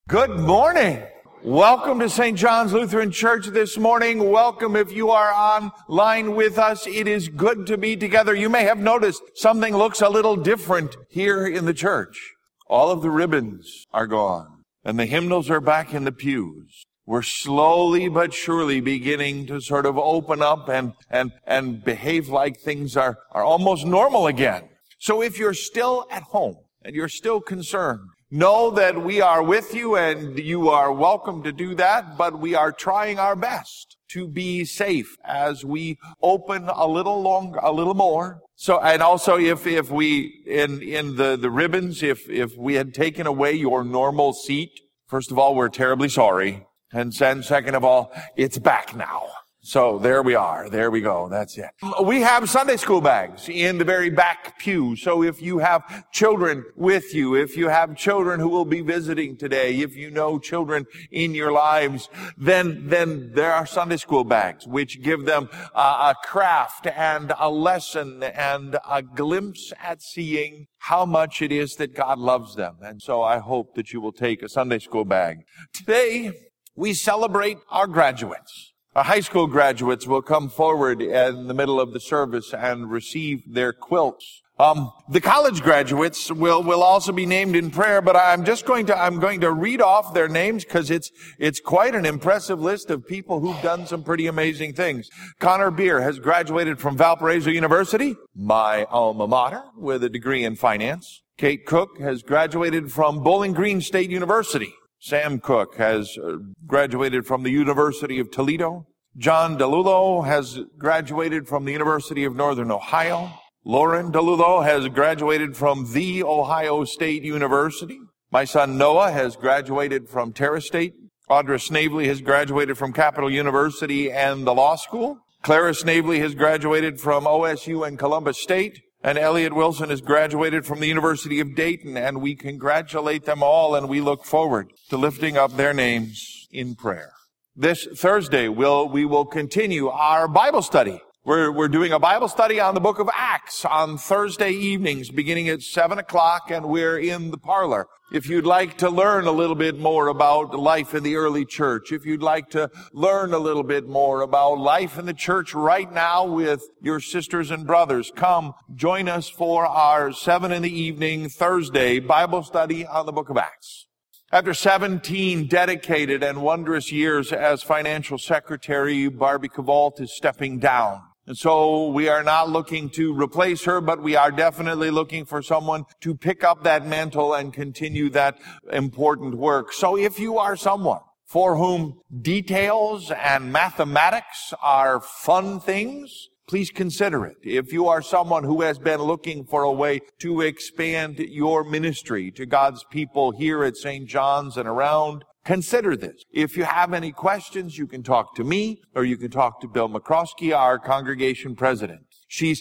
Good morning. Welcome to St. John's Lutheran Church this morning. Welcome if you are online with us. It is good to be together. You may have noticed something looks a little different here in the church. All of the ribbons are gone and the hymnals are back in the pews. We're slowly but surely beginning to sort of open up and behave like things are almost normal again. So if you're still at home and you're still concerned, know that we are with you and you are welcome to do that, but we are trying our best to be safe as we open a little more. So, and also if we, in the ribbons, if we had taken away your normal seat, first of all, we're terribly sorry. And second of all, it's back now. So there we are. There we go. That's it. We have Sunday school bags in the very back pew. So if you have children with you, if you have children who will be visiting today, if you know children in your lives, then there are Sunday school bags which give them a craft and a lesson and a glimpse at seeing how much it is that God loves them. And so I hope that you will take a Sunday school bag. Today, we celebrate our graduates. Our high school graduates will come forward in the middle of the service and receive their quilts. The college graduates will also be named in prayer, but I'm going to read off their names because it's quite an impressive list of people who've done some pretty amazing things. Connor Beer has graduated from Valparaiso University, my alma mater, with a degree in finance. Kate Cook has graduated from Bowling Green State University. Sam Cook has graduated from the University of Toledo. John DeLulo has graduated from the University of Northern Ohio. Lauren DeLulo has graduated from The Ohio State University. My son Noah has graduated from Terra State. Audra Snavely has graduated from Capital University and the Law School. Clara Snavely has graduated from OSU and Columbus State. And Elliot Wilson has graduated from the University of Dayton, and we congratulate them all, and we look forward to lifting up their names in prayer. This Thursday, we will continue our Bible study. We're doing a Bible study on the book of Acts on Thursday evenings, beginning at 7 o'clock, and we're in the parlor. If you'd like to learn a little bit more about life in the early church, if you'd like to learn a little bit more about life in the church right now with your sisters and brothers, come join us for our 7 in the evening Thursday Bible study on the book of Acts. After 17 dedicated and wondrous years as financial secretary, Barbie Cavalt is stepping down. And so we are not looking to replace her, but we are definitely looking for someone to pick up that mantle and continue that important work. So if you are someone for whom details and mathematics are fun things, please consider it. If you are someone who has been looking for a way to expand your ministry to God's people here at St. John's and around, consider this. If you have any questions, you can talk to me or you can talk to Bill McCroskey, our congregation president. She's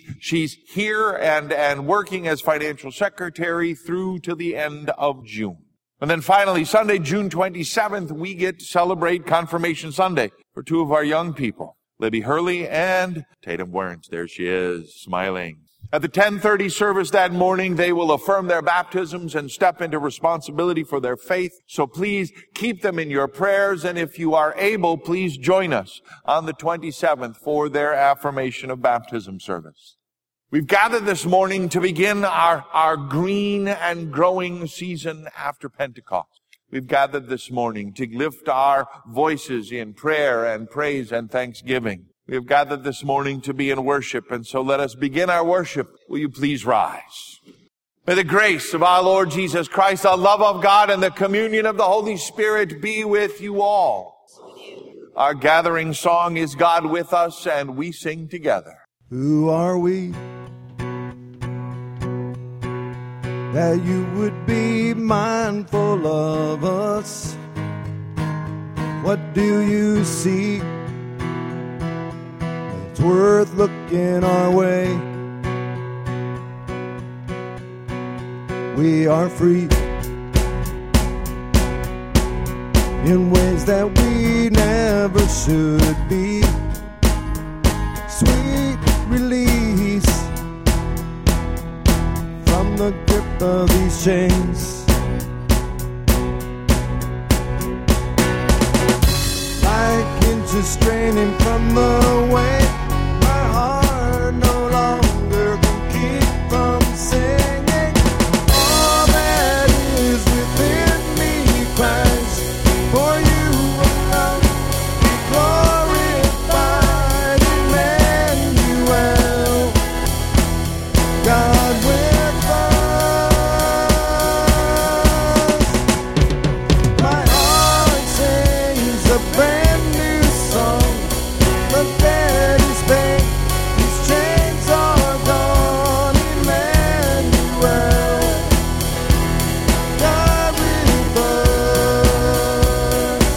here and working as financial secretary through to the end of June. And then finally, Sunday, June 27th, we get to celebrate Confirmation Sunday for two of our young people, Libby Hurley and Tatum Werns. There she is, smiling. At the 10:30 service that morning, they will affirm their baptisms and step into responsibility for their faith. So please keep them in your prayers. And if you are able, please join us on the 27th for their affirmation of baptism service. We've gathered this morning to begin our green and growing season after Pentecost. We've gathered this morning to lift our voices in prayer and praise and thanksgiving. We have gathered this morning to be in worship, and so let us begin our worship. Will you please rise? May the grace of our Lord Jesus Christ, the love of God, and the communion of the Holy Spirit be with you all. Our gathering song is God with us, and we sing together. Who are we that you would be mindful of us? What do you see that's worth looking our way? We are free in ways that we never should be. Sweet release from the grip of these chains. is straining from the weight. My heart no longer can keep from singing. All that is within me cries, for you alone be glorified, Emmanuel, God with us. My heart sings a brand new song. The dead is paid, these chains are gone, Emmanuel, God with us.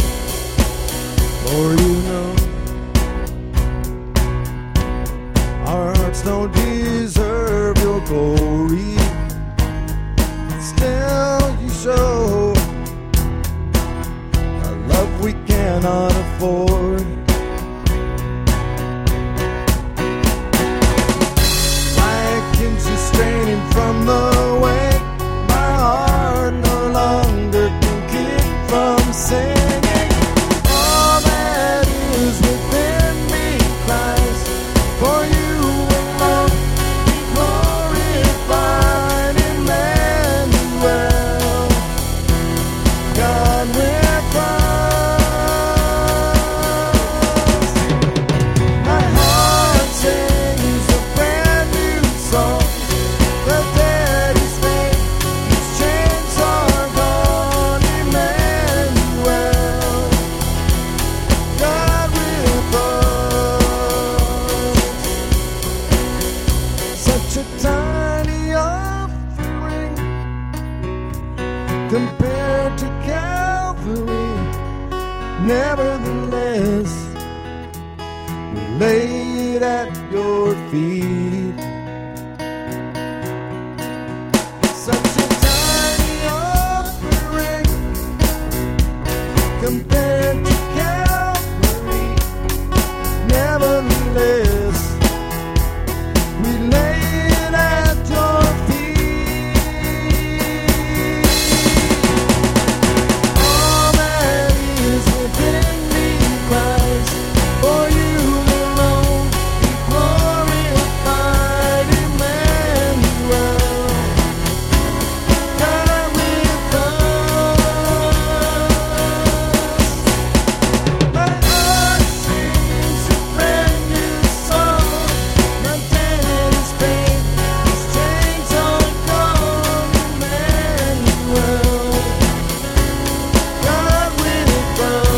For you know our hearts don't deserve your glory, still you show a love we cannot afford. Like into straining from the weight, my heart no longer can keep from singing. All that is within me cries, for you alone be glorified, Emmanuel, God with us. My heart sings a brand new song. The dead is paid, these chains are gone, Emmanuel, God with us. Such a tiny offering compared to Calvary. Nevertheless, we lay it at your feet. Such a tiny offering compared to Calvary. Nevertheless, we lay it at your feet. All that is within me cries, for you alone be glorified, Emmanuel, God with us. My heart sings a brand new song. My dead is paid, these chains are gone, Emmanuel, God with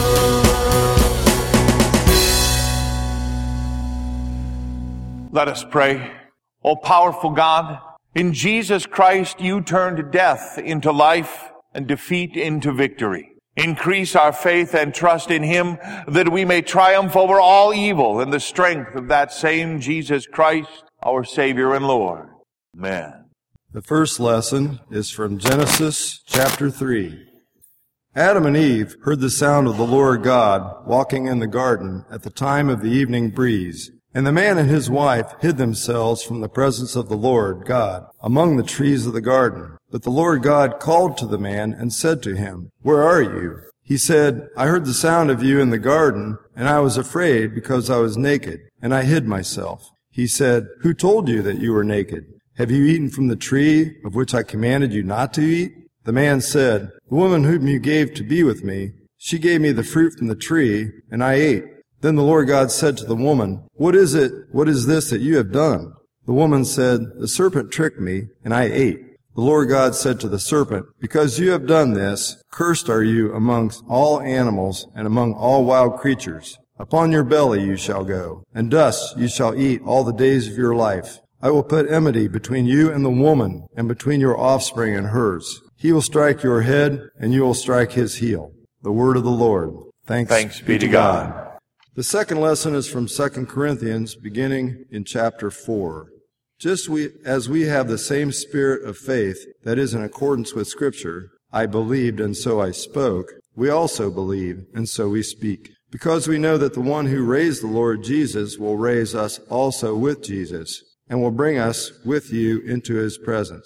us. Let us pray. O powerful God, in Jesus Christ you turned death into life and defeat into victory. Increase our faith and trust in Him, that we may triumph over all evil in the strength of that same Jesus Christ, our Savior and Lord. Amen. The first lesson is from Genesis chapter 3. Adam and Eve heard the sound of the Lord God walking in the garden at the time of the evening breeze. And the man and his wife hid themselves from the presence of the Lord God among the trees of the garden. But the Lord God called to the man and said to him, "Where are you?" He said, "I heard the sound of you in the garden, and I was afraid because I was naked, and I hid myself." He said, "Who told you that you were naked? Have you eaten from the tree of which I commanded you not to eat?" The man said, "The woman whom you gave to be with me, she gave me the fruit from the tree, and I ate." Then the Lord God said to the woman, What is this that you have done?" The woman said, "The serpent tricked me, and I ate." The Lord God said to the serpent, "Because you have done this, cursed are you amongst all animals and among all wild creatures. Upon your belly you shall go, and dust you shall eat all the days of your life. I will put enmity between you and the woman, and between your offspring and hers. He will strike your head, and you will strike his heel." The word of the Lord. Thanks be to God. The second lesson is from 2 Corinthians, beginning in chapter 4. Just as we have the same spirit of faith that is in accordance with Scripture, "I believed, and so I spoke," we also believe, and so we speak. Because we know that the one who raised the Lord Jesus will raise us also with Jesus, and will bring us with you into his presence.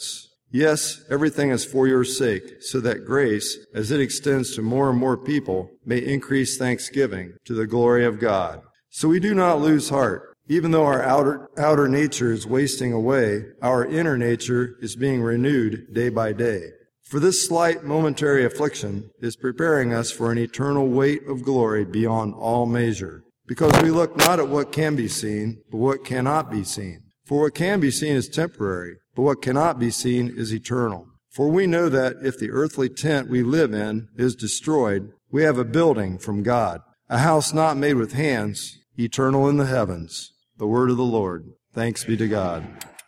Yes, everything is for your sake, so that grace, as it extends to more and more people, may increase thanksgiving to the glory of God. So we do not lose heart. Even though our outer nature is wasting away, our inner nature is being renewed day by day. For this slight momentary affliction is preparing us for an eternal weight of glory beyond all measure. Because we look not at what can be seen, but what cannot be seen. For what can be seen is temporary, but what cannot be seen is eternal. For we know that if the earthly tent we live in is destroyed, we have a building from God, a house not made with hands, eternal in the heavens. The word of the Lord. Thanks be to God.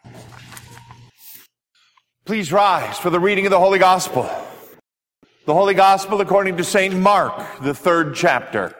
Please rise for the reading of the Holy Gospel. The Holy Gospel according to St. Mark, the 3rd chapter.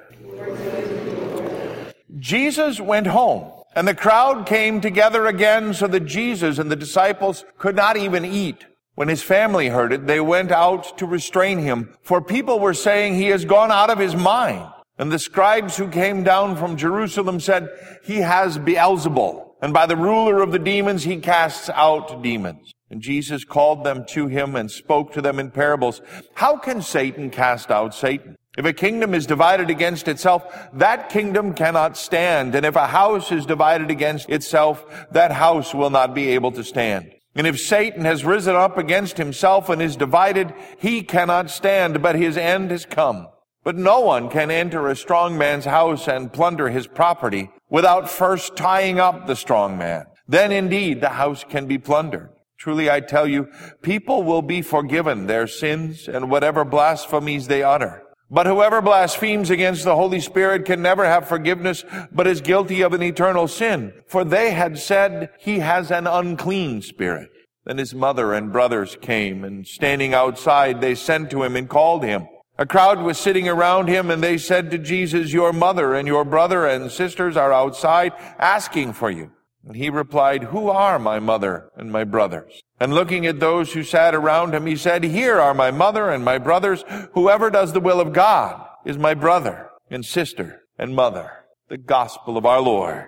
Jesus went home, and the crowd came together again so that Jesus and the disciples could not even eat. When his family heard it, they went out to restrain him, for people were saying he has gone out of his mind. And the scribes who came down from Jerusalem said, he has Beelzebul, and by the ruler of the demons he casts out demons. And Jesus called them to him and spoke to them in parables. How can Satan cast out Satan? If a kingdom is divided against itself, that kingdom cannot stand. And if a house is divided against itself, that house will not be able to stand. And if Satan has risen up against himself and is divided, he cannot stand, but his end has come. But no one can enter a strong man's house and plunder his property without first tying up the strong man. Then indeed the house can be plundered. Truly I tell you, people will be forgiven their sins and whatever blasphemies they utter. But whoever blasphemes against the Holy Spirit can never have forgiveness, but is guilty of an eternal sin. For they had said, he has an unclean spirit. Then his mother and brothers came, and standing outside, they sent to him and called him. A crowd was sitting around him, and they said to Jesus, your mother and your brother and sisters are outside asking for you. And he replied, who are my mother and my brothers? And looking at those who sat around him, he said, here are my mother and my brothers. Whoever does the will of God is my brother and sister and mother. The gospel of our Lord.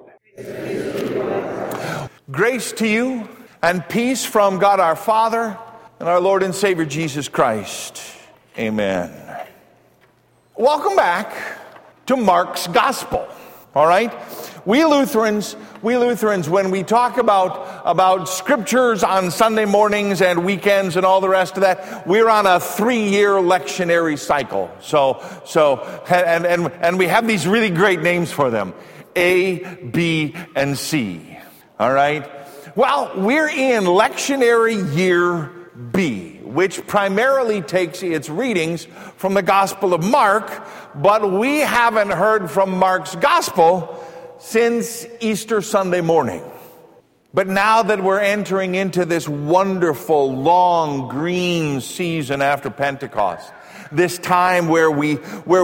Grace to you and peace from God our Father and our Lord and Savior Jesus Christ. Amen. Welcome back to Mark's Gospel. All right? We Lutherans, when we talk about scriptures on Sunday mornings and weekends and all the rest of that, we're on a 3-year lectionary cycle. And we have these really great names for them. A, B, and C. All right? Well, we're in lectionary year B, which primarily takes its readings from the Gospel of Mark, but we haven't heard from Mark's Gospel since Easter Sunday morning. But now that we're entering into this wonderful, long, green season after Pentecost, this time where we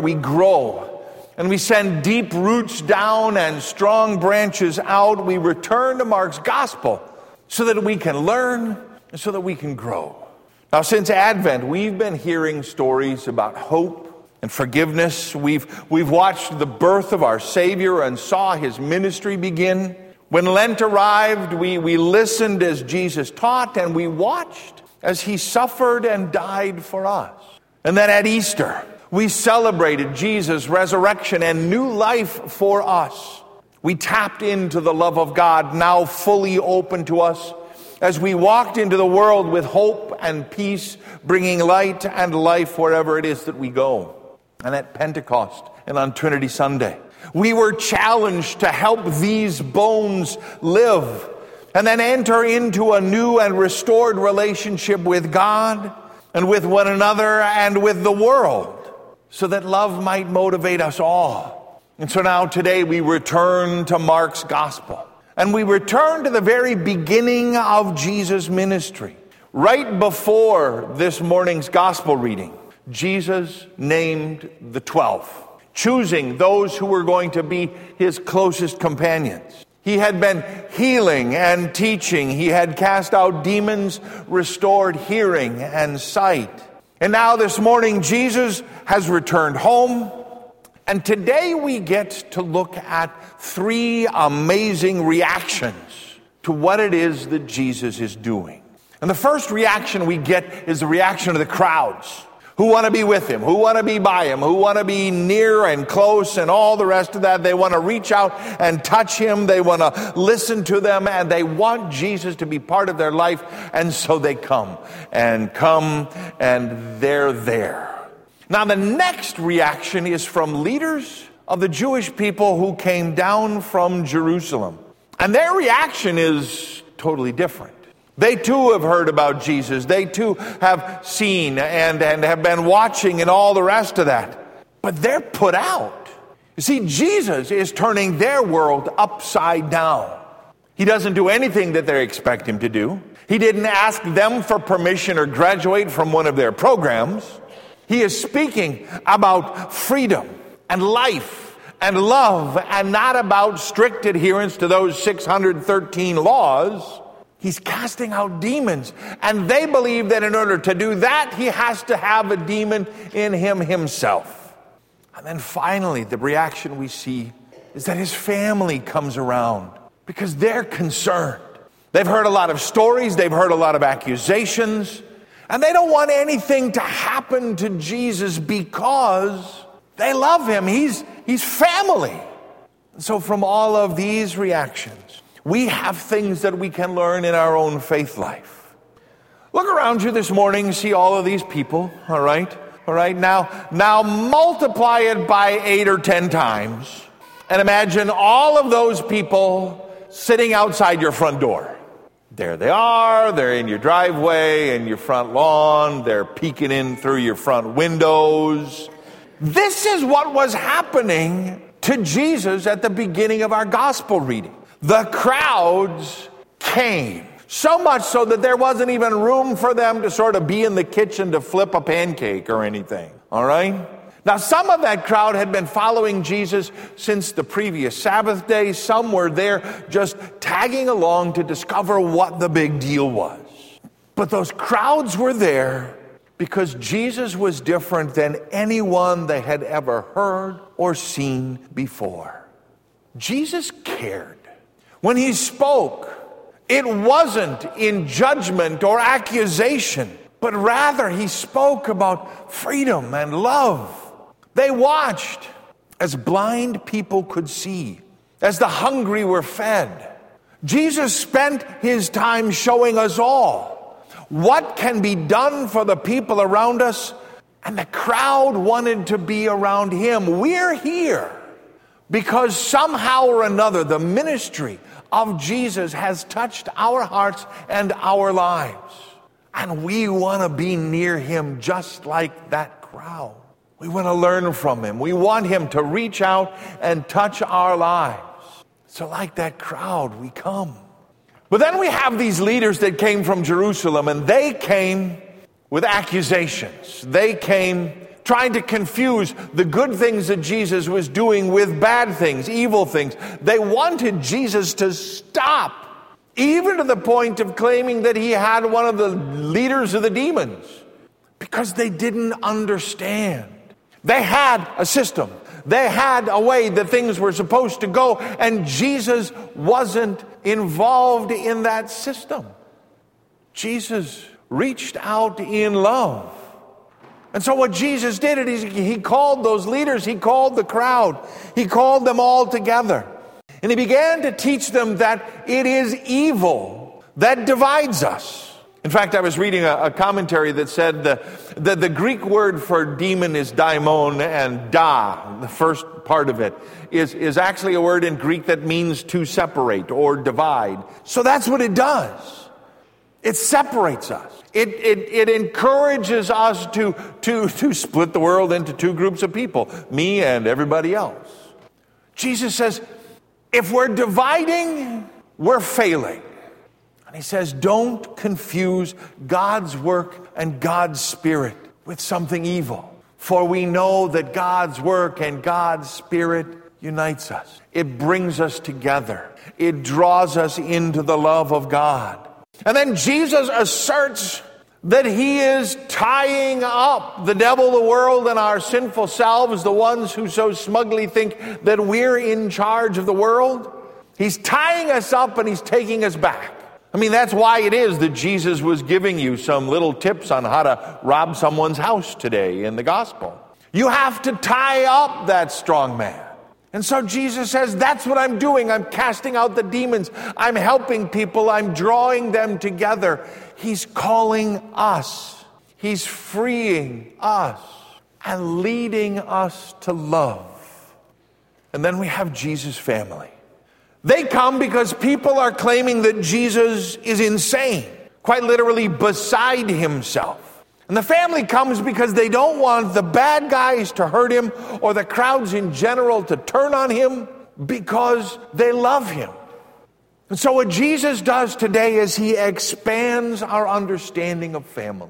grow and we send deep roots down and strong branches out, we return to Mark's Gospel so that we can learn and so that we can grow. Now, since Advent, we've been hearing stories about hope and forgiveness. We've watched the birth of our Savior and saw his ministry begin. When Lent arrived, we listened as Jesus taught, and we watched as he suffered and died for us. And then at Easter, we celebrated Jesus' resurrection and new life for us. We tapped into the love of God, now fully open to us, as we walked into the world with hope and peace, bringing light and life wherever it is that we go. And at Pentecost and on Trinity Sunday, we were challenged to help these bones live and then enter into a new and restored relationship with God and with one another and with the world, so that love might motivate us all. And so now today we return to Mark's Gospel, and we return to the very beginning of Jesus' ministry. Right before this morning's Gospel reading, Jesus named the 12, choosing those who were going to be his closest companions. He had been healing and teaching. He had cast out demons, restored hearing and sight. And now this morning, Jesus has returned home. And today we get to look at 3 amazing reactions to what it is that Jesus is doing. And the first reaction we get is the reaction of the crowds who want to be with him, who want to be by him, who want to be near and close and all the rest of that. They want to reach out and touch him. They want to listen to them, and they want Jesus to be part of their life. And so they come, and they're there. Now, the next reaction is from leaders of the Jewish people who came down from Jerusalem. And their reaction is totally different. They too have heard about Jesus. They too have seen and have been watching and all the rest of that. But they're put out. You see, Jesus is turning their world upside down. He doesn't do anything that they expect him to do. He didn't ask them for permission or graduate from one of their programs. He is speaking about freedom and life and love, and not about strict adherence to those 613 laws. He's casting out demons, and they believe that in order to do that, he has to have a demon in him himself. And then finally, the reaction we see is that his family comes around because they're concerned. They've heard a lot of stories, they've heard a lot of accusations, and they don't want anything to happen to Jesus because they love him. He's family. So from all of these reactions, we have things that we can learn in our own faith life. Look around you this morning, see all of these people, all right? Now multiply it by 8 or 10 times, and imagine all of those people sitting outside your front door. There they are, they're in your driveway, in your front lawn, they're peeking in through your front windows. This is what was happening to Jesus at the beginning of our gospel reading. The crowds came, so much so that there wasn't even room for them to sort of be in the kitchen to flip a pancake or anything, all right? Now, some of that crowd had been following Jesus since the previous Sabbath day. Some were there just tagging along to discover what the big deal was. But those crowds were there because Jesus was different than anyone they had ever heard or seen before. Jesus cared. When he spoke, it wasn't in judgment or accusation, but rather he spoke about freedom and love. They watched as blind people could see, as the hungry were fed. Jesus spent his time showing us all what can be done for the people around us, and the crowd wanted to be around him. We're here because somehow or another the ministry of Jesus has touched our hearts and our lives. And we want to be near him just like that crowd. We want to learn from him. We want him to reach out and touch our lives. So like that crowd, we come. But then we have these leaders that came from Jerusalem, and they came with accusations. They came trying to confuse the good things that Jesus was doing with bad things, evil things. They wanted Jesus to stop, even to the point of claiming that he had one of the leaders of the demons, because they didn't understand. They had a system. They had a way that things were supposed to go, and Jesus wasn't involved in that system. Jesus reached out in love. And so what Jesus did is he called those leaders, he called the crowd, he called them all together. And he began to teach them that it is evil that divides us. In fact, I was reading a commentary that said that the Greek word for demon is daimon, and da, the first part of it, is actually a word in Greek that means to separate or divide. So that's what it does. It separates us. It encourages us to split the world into two groups of people, me and everybody else. Jesus says, if we're dividing, we're failing. And he says, don't confuse God's work and God's Spirit with something evil. For we know that God's work and God's Spirit unites us. It brings us together. It draws us into the love of God. And then Jesus asserts that he is tying up the devil, the world, and our sinful selves, the ones who so smugly think that we're in charge of the world. He's tying us up and he's taking us back. I mean, that's why it is that Jesus was giving you some little tips on how to rob someone's house today in the gospel. You have to tie up that strong man. And so Jesus says, that's what I'm doing. I'm casting out the demons. I'm helping people. I'm drawing them together. He's calling us. He's freeing us and leading us to love. And then we have Jesus' family. They come because people are claiming that Jesus is insane, quite literally beside himself. And the family comes because they don't want the bad guys to hurt him or the crowds in general to turn on him, because they love him. And so what Jesus does today is he expands our understanding of family.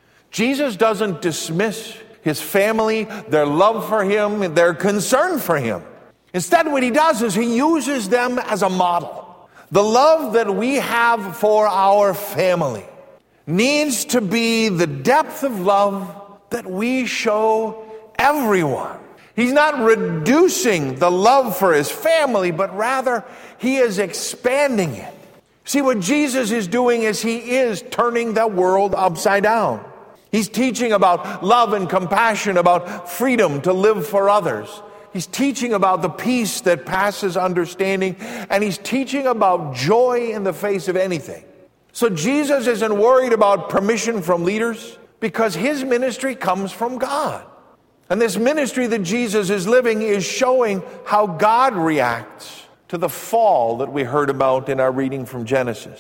Jesus doesn't dismiss his family, their love for him, their concern for him. Instead, what he does is he uses them as a model. The love that we have for our family needs to be the depth of love that we show everyone. He's not reducing the love for his family, but rather he is expanding it. See, what Jesus is doing is he is turning the world upside down. He's teaching about love and compassion, about freedom to live for others. He's teaching about the peace that passes understanding, and he's teaching about joy in the face of anything. So Jesus isn't worried about permission from leaders, because his ministry comes from God. And this ministry that Jesus is living is showing how God reacts to the fall that we heard about in our reading from Genesis.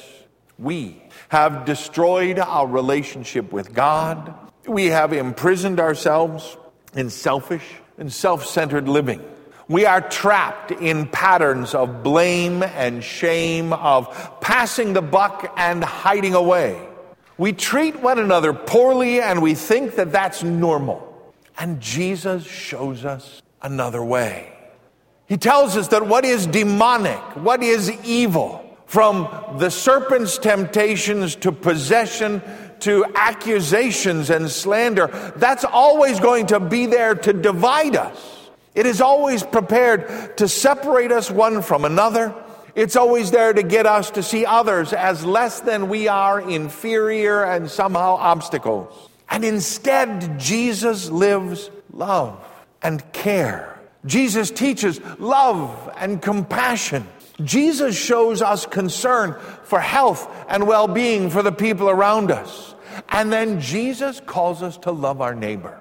We have destroyed our relationship with God. We have imprisoned ourselves in selfish and self-centered living. We are trapped in patterns of blame and shame, of passing the buck and hiding away. We treat one another poorly and we think that that's normal. And Jesus shows us another way. He tells us that what is demonic, what is evil, from the serpent's temptations to possession to accusations and slander, that's always going to be there to divide us. It is always prepared to separate us one from another. It's always there to get us to see others as less than we are, inferior, and somehow obstacles. And instead, Jesus lives love and care. Jesus teaches love and compassion. Jesus shows us concern for health and well-being for the people around us. And then Jesus calls us to love our neighbor.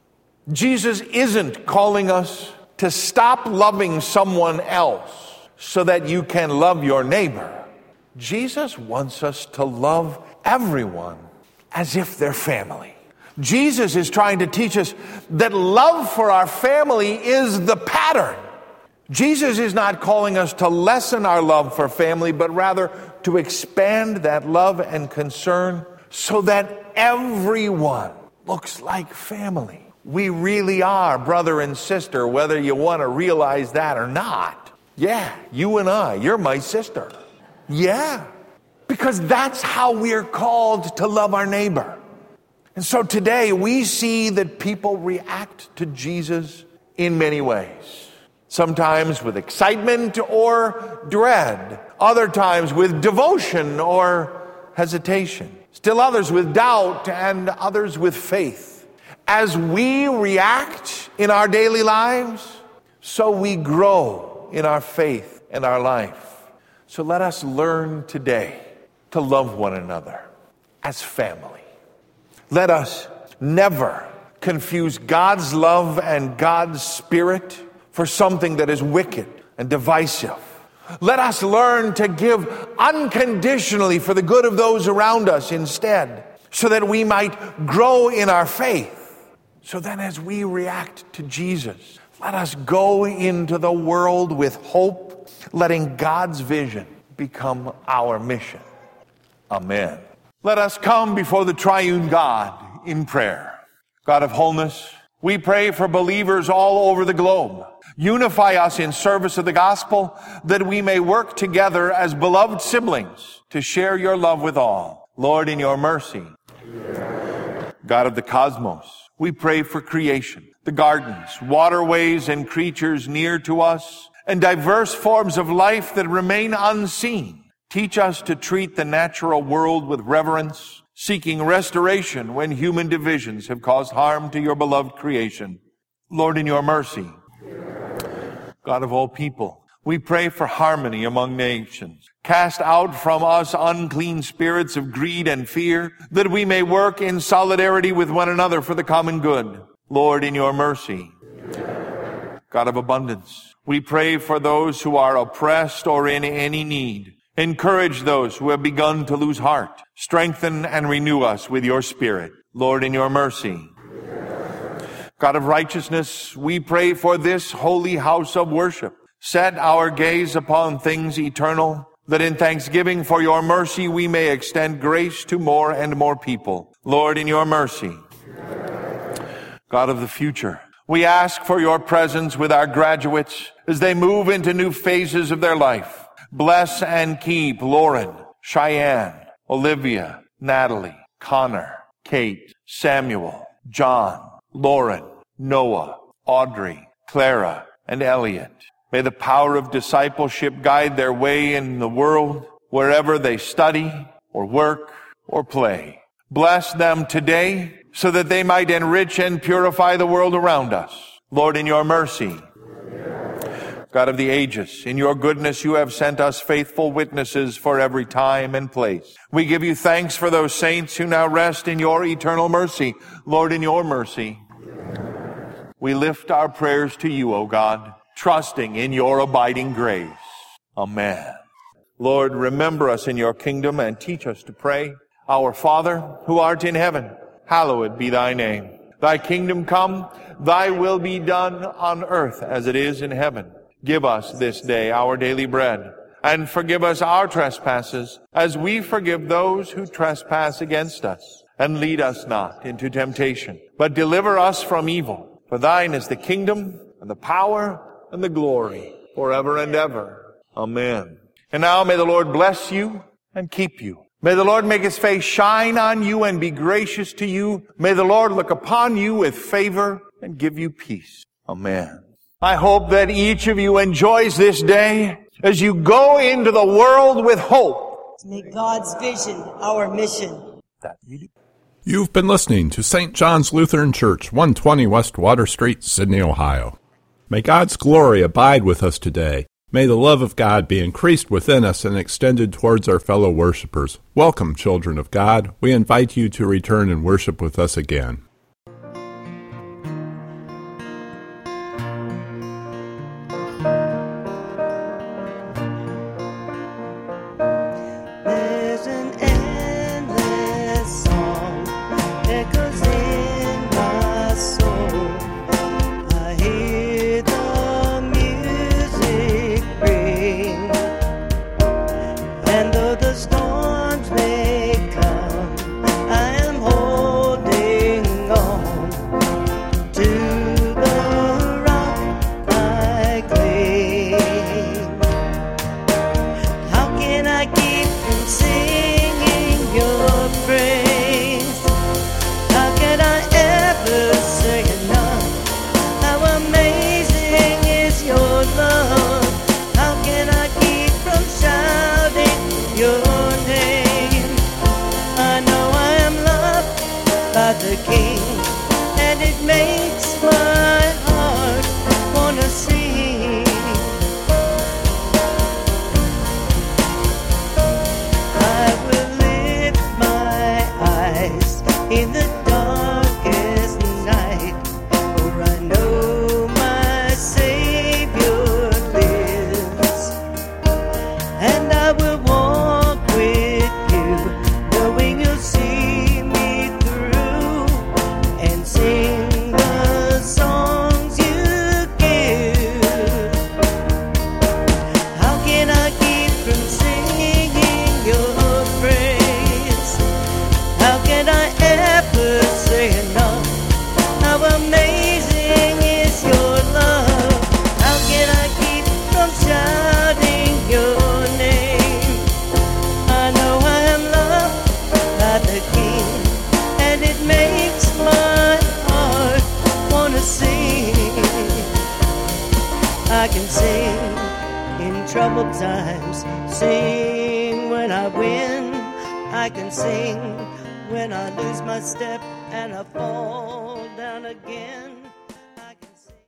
Jesus isn't calling us to stop loving someone else so that you can love your neighbor. Jesus wants us to love everyone as if they're family. Jesus is trying to teach us that love for our family is the pattern. Jesus is not calling us to lessen our love for family, but rather to expand that love and concern so that everyone looks like family. We really are brother and sister, whether you want to realize that or not. Yeah, you and I, you're my sister. Yeah, because that's how we're called to love our neighbor. And so today we see that people react to Jesus in many ways. Sometimes with excitement or dread. Other times with devotion or hesitation. Still others with doubt and others with faith. As we react in our daily lives, so we grow in our faith and our life. So let us learn today to love one another as family. Let us never confuse God's love and God's spirit for something that is wicked and divisive. Let us learn to give unconditionally for the good of those around us instead, so that we might grow in our faith. So then as we react to Jesus, let us go into the world with hope, letting God's vision become our mission. Amen. Let us come before the triune God in prayer. God of wholeness, we pray for believers all over the globe. Unify us in service of the gospel, that we may work together as beloved siblings to share your love with all. Lord, in your mercy, God of the cosmos, we pray for creation, the gardens, waterways, and creatures near to us, and diverse forms of life that remain unseen. Teach us to treat the natural world with reverence, seeking restoration when human divisions have caused harm to your beloved creation. Lord, in your mercy, God of all people, we pray for harmony among nations. Cast out from us unclean spirits of greed and fear, that we may work in solidarity with one another for the common good. Lord, in your mercy, God of abundance, we pray for those who are oppressed or in any need. Encourage those who have begun to lose heart. Strengthen and renew us with your Spirit. Lord, in your mercy, God of righteousness, we pray for this holy house of worship. Set our gaze upon things eternal, that in thanksgiving for your mercy we may extend grace to more and more people. Lord, in your mercy, God of the future, we ask for your presence with our graduates as they move into new phases of their life. Bless and keep Lauren, Cheyenne, Olivia, Natalie, Connor, Kate, Samuel, John, Lauren, Noah, Audrey, Clara, and Elliot. May the power of discipleship guide their way in the world, wherever they study or work or play. Bless them today so that they might enrich and purify the world around us. Lord, in your mercy, God of the ages, in your goodness you have sent us faithful witnesses for every time and place. We give you thanks for those saints who now rest in your eternal mercy. Lord, in your mercy, we lift our prayers to you, O God, trusting in your abiding grace. Amen. Lord, remember us in your kingdom and teach us to pray. Our Father, who art in heaven, hallowed be thy name. Thy kingdom come, thy will be done on earth as it is in heaven. Give us this day our daily bread, and forgive us our trespasses, as we forgive those who trespass against us. And lead us not into temptation, but deliver us from evil. For thine is the kingdom, and the power, and the glory, forever and ever. Amen. And now may the Lord bless you and keep you. May the Lord make his face shine on you and be gracious to you. May the Lord look upon you with favor and give you peace. Amen. I hope that each of you enjoys this day as you go into the world with hope. To make God's vision our mission. You've been listening to St. John's Lutheran Church, 120 West Water Street, Sydney, Ohio. May God's glory abide with us today. May the love of God be increased within us and extended towards our fellow worshipers. Welcome, children of God. We invite you to return and worship with us again. There's an endless song that goes in my soul. I hear the music ring, and though the storms may come, I am holding on to the rock I cling. How can I keep from singing your praise? How can I ever say enough? How amazing is your love? How can I keep from shouting your name? I know I am loved by the King, and it makes my heart wanna sing. I will lift my eyes in the darkest night, for I know my Savior lives. And I will walk with you, knowing you'll see me through, and sing the songs you give. How can I keep from singing your praise? How can I ever say enough? How amazing is your love? How can I keep from shouting your name? I know I am loved by the King, and it makes my heart wanna sing. I can sing in troubled times, sing when I win. I can sing when I lose my step and I fall down again.